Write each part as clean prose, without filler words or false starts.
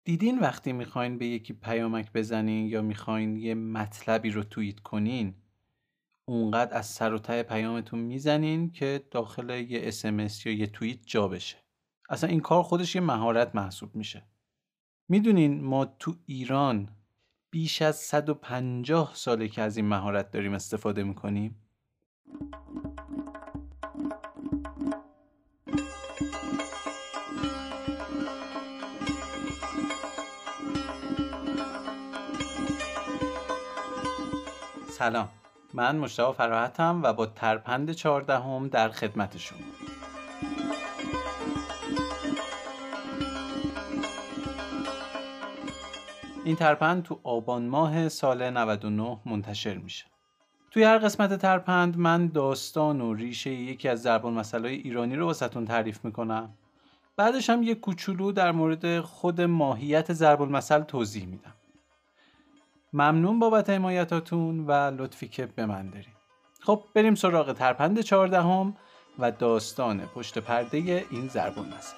دیدین وقتی میخواین به یکی پیامک بزنین یا میخواین یه مطلبی رو توییت کنین، اونقدر از سر و ته پیامتون میزنین که داخل یه اسمس یا یه توییت جا بشه. اصلا این کار خودش یه مهارت محسوب میشه. میدونین ما تو ایران بیش از 150 ساله که از این مهارت داریم استفاده میکنیم؟ سلام، من مجتبی فراحتم و با ترپند 14 در خدمت شما. این ترپند تو آبان ماه سال 99 منتشر میشه. توی هر قسمت ترپند من داستان و ریشه یکی از ضرب المثل‌های ایرانی رو واسهتون تعریف میکنم. بعدش هم یه کوچولو در مورد خود ماهیت ضرب المثل توضیح میدم. ممنون بابت حمایتاتون و لطفی که به من دارین. خب بریم سراغ ترپند 14 و داستان پشت پرده این ضرب المثل.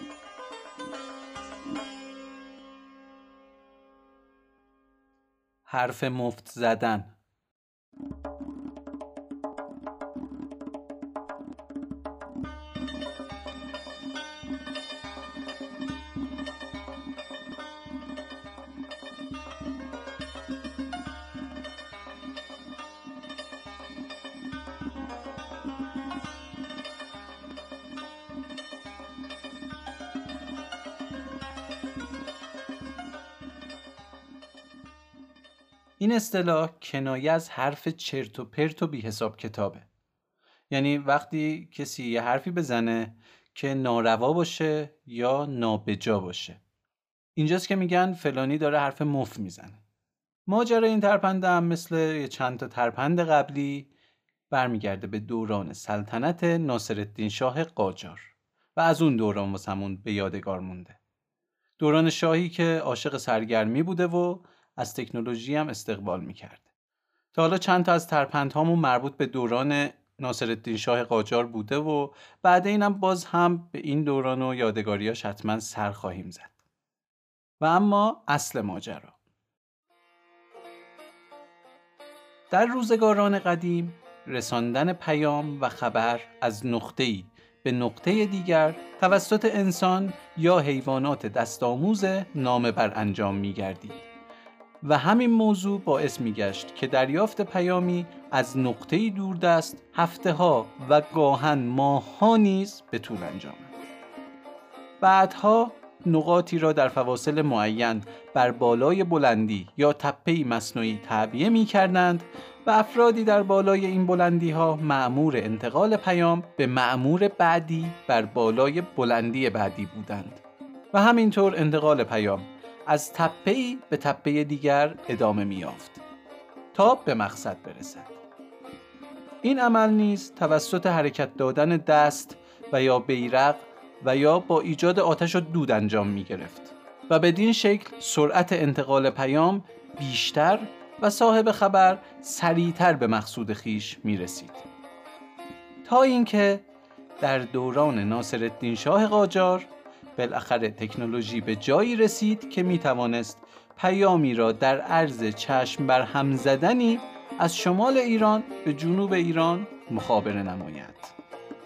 حرف مفت زدن. این اصطلاح کنایه از حرف چرت و پرت و بی حساب کتابه. یعنی وقتی کسی یه حرفی بزنه که ناروا باشه یا نابجا باشه. اینجاست که میگن فلانی داره حرف مفت میزنه. ماجرای این ترپند هم مثل چند تا ترپند قبلی برمیگرده به دوران سلطنت ناصرالدین شاه قاجار و از اون دوران واسمون به یادگار مونده. دوران شاهی که عاشق سرگرمی بوده و از تکنولوژی هم استقبال میکرده. تا حالا چند تا از ترپندهامون مربوط به دوران ناصرالدین شاه قاجار بوده و بعد اینم باز هم به این دوران و یادگاریاش حتما سر خواهیم زد. و اما اصل ماجرا. در روزگاران قدیم رساندن پیام و خبر از نقطه‌ای به نقطه دیگر توسط انسان یا حیوانات دستآموز نامه‌بر انجام می‌گردید و همین موضوع باعث می‌گشت که دریافت پیامی از نقطه‌ای دوردست هفته‌ها و گاهن ماه‌ها نیز به طول انجامد. بعدها نقاطی را در فواصل معین بر بالای بلندی یا تپه‌ای مصنوعی تعبیه می‌کردند و افرادی در بالای این بلندی‌ها مأمور انتقال پیام به مأمور بعدی بر بالای بلندی بعدی بودند و همینطور انتقال پیام از تپه‌ای به تپه دیگر ادامه می‌یافت تا به مقصد برسد. این عمل نیز توسط حرکت دادن دست و یا بیرق و یا با ایجاد آتش و دود انجام می گرفت و بدین شکل سرعت انتقال پیام بیشتر و صاحب خبر سریعتر به مقصود خیش می رسید. تا اینکه در دوران ناصرالدین شاه قاجار بالاخره تکنولوژی به جایی رسید که می توانست پیامی را در عرض چشم بر هم زدنی از شمال ایران به جنوب ایران مخابره نماید.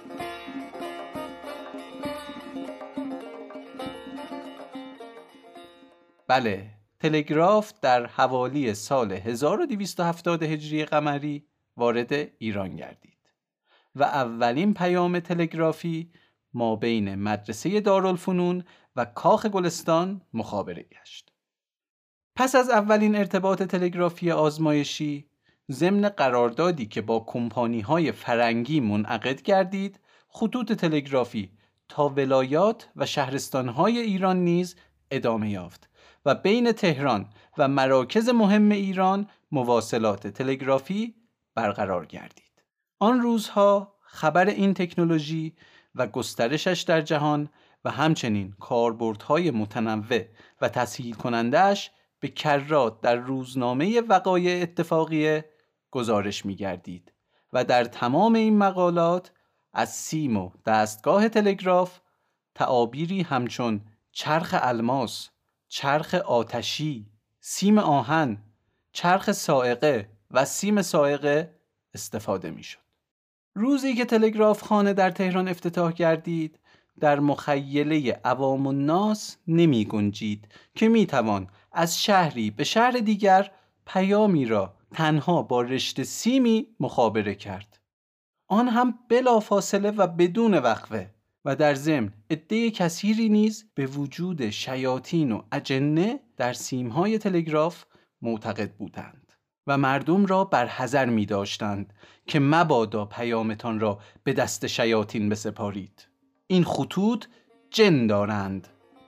بله، تلگراف در حوالی سال 1270 هجری قمری وارد ایران گردید و اولین پیام تلگرافی ما بین مدرسه دارالفنون و کاخ گلستان مخابره گشت. پس از اولین ارتباط تلگرافی آزمایشی، ضمن قراردادی که با کمپانی‌های فرنگی منعقد گردید، خطوط تلگرافی تا ولایات و شهرستان‌های ایران نیز ادامه یافت و بین تهران و مراکز مهم ایران مواصلات تلگرافی برقرار گردید. آن روزها خبر این تکنولوژی و گسترشش در جهان و همچنین کاربردهای متنوع و تسهیل کننده‌اش به کرات در روزنامه وقایع اتفاقیه گزارش می گردید و در تمام این مقالات از سیم و دستگاه تلگراف تعابیری همچون چرخ الماس، چرخ آتشی، سیم آهن، چرخ صاعقه و سیم صاعقه استفاده می شد. روزی که تلگراف خانه در تهران افتتاح گردید، در مخیله عوام الناس نمی گنجید که می توان از شهری به شهر دیگر پیامی را تنها با رشته سیمی مخابره کرد. آن هم بلا فاصله و بدون وقفه، و در ضمن عده کثیری نیز به وجود شیاطین و اجنه در سیمهای تلگراف معتقد بودند و مردم را بر حذر می داشتند که مبادا پیامتان را به دست شیاطین بسپارید. این خطوط جن دارند.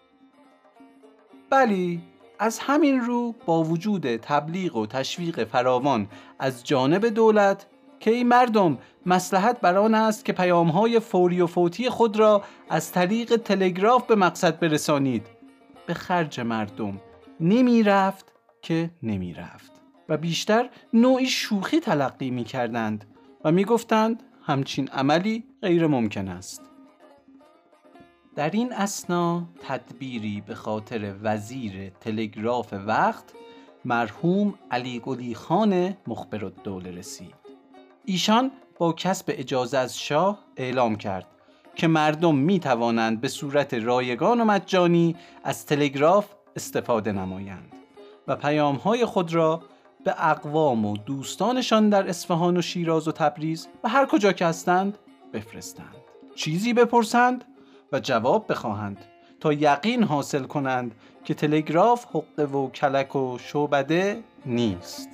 بلی، از همین رو با وجود تبلیغ و تشویق فراوان از جانب دولت که این مردم مصلحت بر آن است که پیام‌های فوری و فوتی خود را از طریق تلگراف به مقصد برسانید، به خرج مردم نمی رفت که نمی رفت و بیشتر نوعی شوخی تلقی می کردند و می گفتند همچین عملی غیر ممکن است. در این اثنا تدبیری به خاطر وزیر تلگراف وقت مرحوم علی قلی خان مخبرالدوله رسید. ایشان با کسب اجازه از شاه اعلام کرد که مردم می توانند به صورت رایگان و مجانی از تلگراف استفاده نمایند و پیام‌های خود را به اقوام و دوستانشان در اصفهان و شیراز و تبریز و هر کجا که هستند بفرستند، چیزی بپرسند و جواب بخواهند تا یقین حاصل کنند که تلگراف حقه و کلک و شعبده نیست.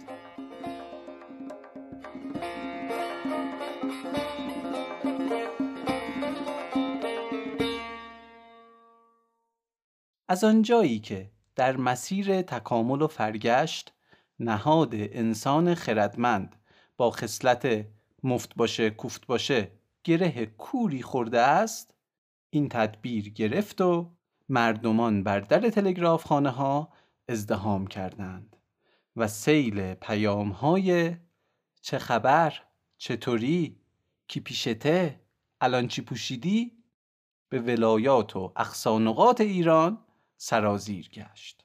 از آنجایی که در مسیر تکامل و فرگشت نهاد انسان خردمند با خصلت مفت باشه کوفت باشه گره کوری خورده است، این تدبیر گرفت و مردمان بر در تلگراف خانه ها ازدحام کردند و سیل پیام های چه خبر، چطوری، کی پیشته، الان چی پوشیدی به ولایات و اقصا نقاط ایران سرازیر گشت.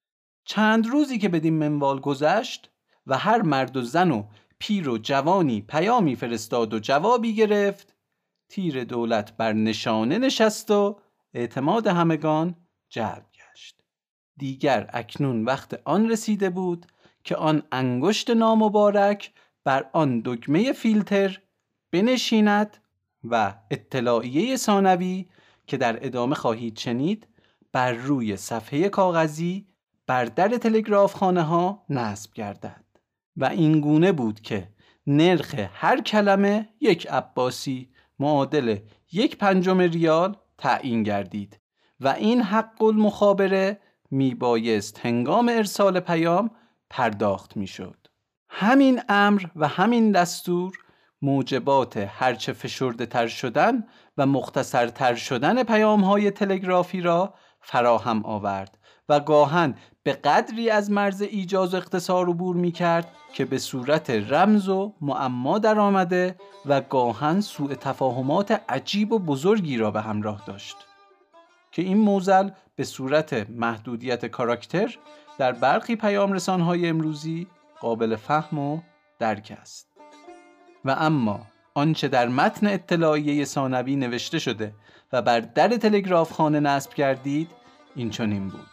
چند روزی که بدین منوال گذشت و هر مرد و زن و پیر و جوانی پیامی فرستاد و جوابی گرفت، تیر دولت بر نشانه نشست و اعتماد همگان جلب گشت. دیگر اکنون وقت آن رسیده بود که آن انگشت نامبارک بر آن دکمه فیلتر بنشیند و اطلاعیه ثانوی که در ادامه خواهید شنید بر روی صفحه کاغذی بر در تلگراف خانه ها نصب گردد و این گونه بود که نرخ هر کلمه 1 عباسی معادل 1/5 ریال تعیین گردید و این حق المخابره می بایست هنگام ارسال پیام پرداخت می شد. همین امر و همین دستور موجبات هرچه فشرده تر شدن و مختصر تر شدن پیام های تلگرافی را فراهم آورد و گاهن به قدری از مرز ایجاز و اختصار عبور می کرد که به صورت رمز و معما در آمده و گاهن سوء تفاهمات عجیب و بزرگی را به همراه داشت که این معضل به صورت محدودیت کاراکتر در برخی پیام رسانهای امروزی قابل فهم و درک است. و اما آنچه در متن اطلاعیه ثانوی نوشته شده و بر در تلگراف خانه نصب گردید این چنین بود: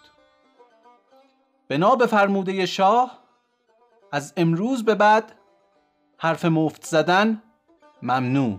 بنا به فرموده شاه از امروز به بعد حرف مفت زدن ممنوع.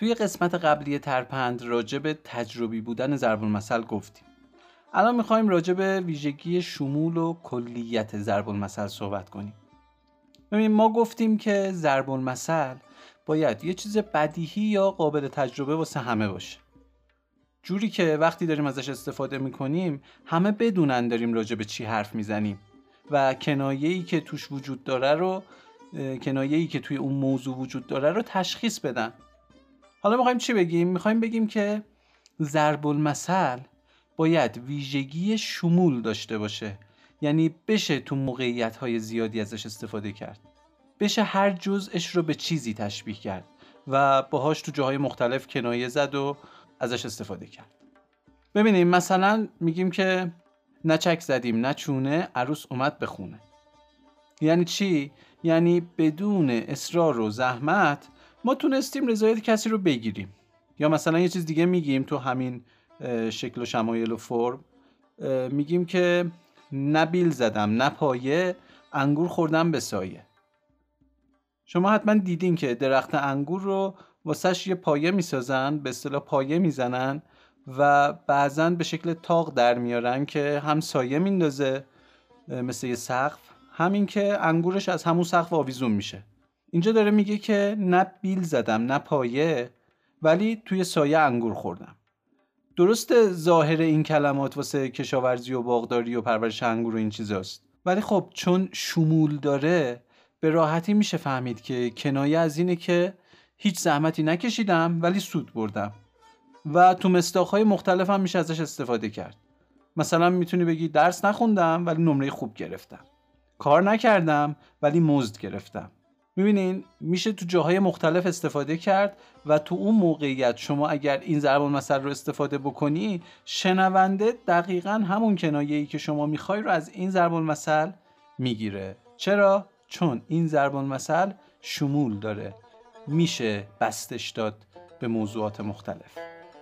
توی قسمت قبلی ترپند راجع به تجربی بودن ضرب المثل گفتیم. الان میخوایم راجع به ویژگی شمول و کلیت ضرب المثل صحبت کنیم. ببین، ما گفتیم که ضرب المثل باید یه چیز بدیهی یا قابل تجربه واسه همه باشه. جوری که وقتی داریم ازش استفاده میکنیم همه بدونن داریم راجع به چی حرف میزنیم و کنایه‌ای که توش وجود داره رو کنایه‌ای که توی اون موضوع وجود داره رو تشخیص بدن. حالا میخوایم چی بگیم؟ میخوایم بگیم که ضرب المثل باید ویژگی شمول داشته باشه، یعنی بشه تو موقعیت‌های زیادی ازش استفاده کرد، بشه هر جزءش رو به چیزی تشبیه کرد و باهاش تو جاهای مختلف کنایه زد و ازش استفاده کرد. ببینیم مثلا میگیم که نه چک زدیم نه چونه، عروس اومد به خونه. یعنی چی؟ یعنی بدون اصرار و زحمت ما تونستیم رضایت کسی رو بگیریم. یا مثلا یه چیز دیگه میگیم تو همین شکل و شمایل و فرم، میگیم که نه بیل زدم نه پایه، انگور خوردم به سایه. شما حتما دیدین که درخت انگور رو واسش یه پایه میسازن، به اصطلاح پایه میزنن و بعضن به شکل تاق در میارن که هم سایه میندازه مثل یه سقف، همین که انگورش از همون سقف آویزون میشه. اینجا داره میگه که نه بیل زدم نه پایه، ولی توی سایه انگور خوردم. درسته ظاهر این کلمات واسه کشاورزی و باغداری و پرورش انگور و این چیزاست، ولی خب چون شمول داره به راحتی میشه فهمید که کنایه از اینه که هیچ زحمتی نکشیدم ولی سود بردم و تو مصداق‌های مختلف هم میشه ازش استفاده کرد. مثلا میتونی بگی درس نخوندم ولی نمره خوب گرفتم، کار نکردم ولی مزد گرفتم. میبینین میشه تو جاهای مختلف استفاده کرد و تو اون موقعیت شما اگر این ضرب المثل رو استفاده بکنی، شنونده دقیقاً همون کنایه‌ای که شما میخوای رو از این ضرب المثل میگیره. چرا؟ چون این ضرب المثل شمول داره، میشه بستش داد به موضوعات مختلف.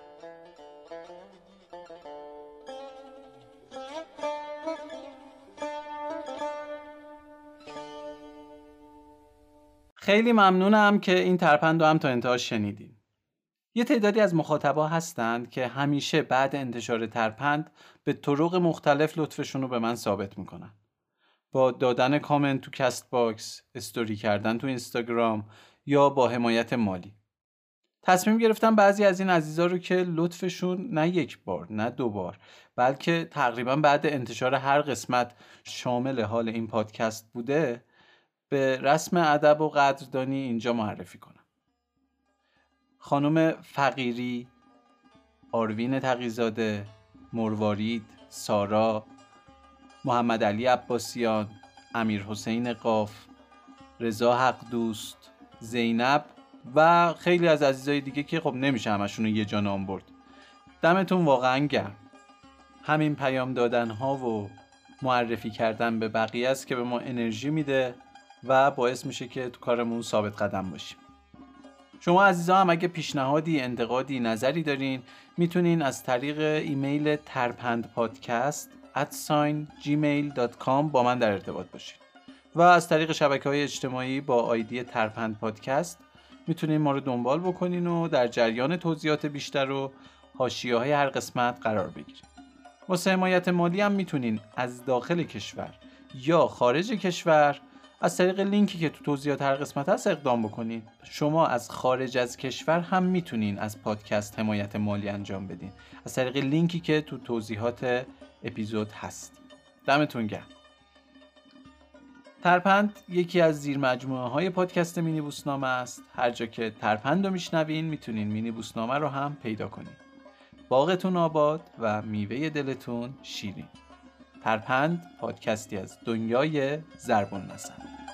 خیلی ممنونم که این ترپند رو هم تا انتها شنیدین. یه تعدادی از مخاطبا هستند که همیشه بعد انتشار ترپند به طرق مختلف لطفشون رو به من ثابت میکنن. با دادن کامنت تو کست باکس، استوری کردن تو اینستاگرام یا با حمایت مالی. تصمیم گرفتم بعضی از این عزیزا رو که لطفشون نه یک بار نه دو بار بلکه تقریبا بعد انتشار هر قسمت شامل حال این پادکست بوده، به رسم ادب و قدردانی اینجا معرفی کنم. خانم فقیری، آروین تقی‌زاده، مروارید، سارا، محمد علی عباسیان، امیر حسین قاف، رضا حق دوست، زینب و خیلی از عزیزای دیگه که خب نمیشه همشون رو یه جا نام برد. دمتون واقعا گرم. همین پیام دادن ها و معرفی کردن به بقیه است که به ما انرژی میده و باعث میشه که تو کارمون ثابت قدم باشیم. شما عزیزا هم اگه پیشنهادی، انتقادی، نظری دارین میتونین از طریق ایمیل terpandpodcast@gmail.com با من در ارتباط باشین و از طریق شبکه‌های اجتماعی با آیدی ترپند پادکست میتونین ما رو دنبال بکنین و در جریان توضیحات بیشتر و حاشیه‌های هر قسمت قرار بگیرین. واسه حمایت مالی هم میتونین از داخل کشور یا خارج کشور از طریق لینکی که تو توضیحات هر قسمت هست اقدام بکنین. شما از خارج از کشور هم میتونین از پادکست حمایت مالی انجام بدین از طریق لینکی که تو توضیحات اپیزود هست. دمتون گرم. ترپند یکی از زیر مجموعه های پادکست مینی بوسنامه است. هر جا که ترپند رو میشنوین میتونین مینی بوسنامه رو هم پیدا کنین. باغتون آباد و میوه دلتون شیرین. ترپند پادکستی از دنیای ضرب المثل.